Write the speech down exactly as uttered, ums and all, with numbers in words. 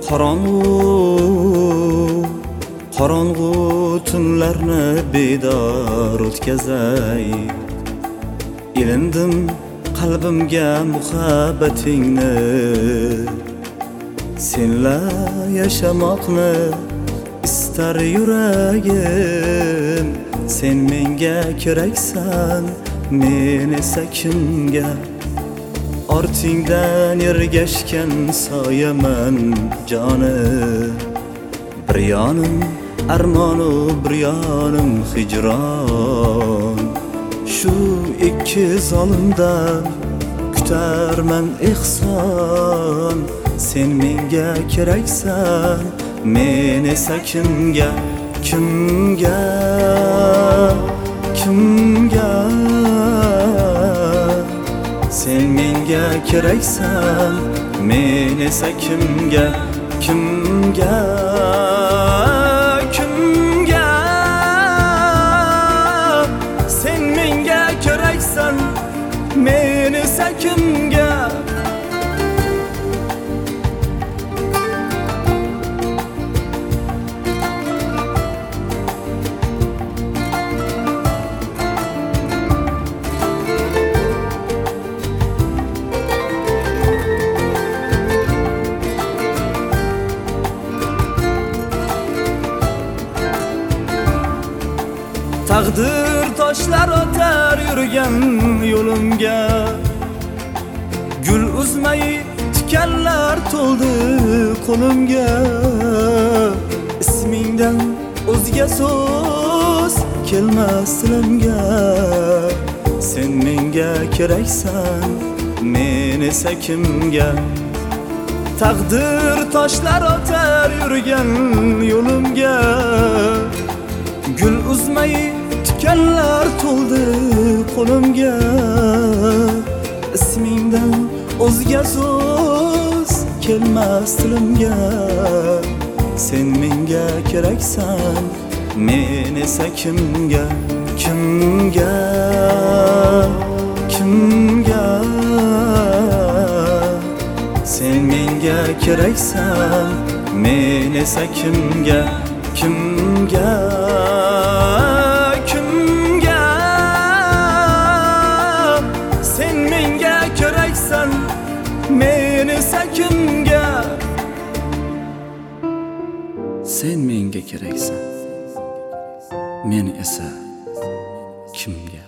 Qorong'u, qorong'u tunlarni bedor o'tkazay. Ilindim qalbimga muhabbatingni, senla yashamoqni istar yuragim. Sen menga keraksan, men esa kimga? Ortingdan ergashgan soyaman jonim. Bir yonim armonu, bir yonim hijron. Shu ikki zolimdan kutarman ehson. Sen menga keraksan, men esa kimga? Kimga? Kimga? Sen menga keraksan, men esa kimga? Kimga? Kimga? Sen menga keraksan, men esa kimga? Taqdir toshlar otar yurgan yo'limga, gul uzmay tikanlar to'ldi qo'limga. Ismingdan o'zga so'z kelmas tilimga. Sen menga keraksan, men esa kimga? Taqdir toshlar otar yurgan yo'limga, gul uzmay tikanlar to'ldi qo'limga. Ismingdan o'zga so'z kelmas tilimga. Sen menga keraksan, men esa kimga? Kimga? Kimga? Sen menga keraksan, men esa kimga? Kimga? Kimga? Sen menga keraksan, men esa kimga? Sen menga keraksan, men esa kimga?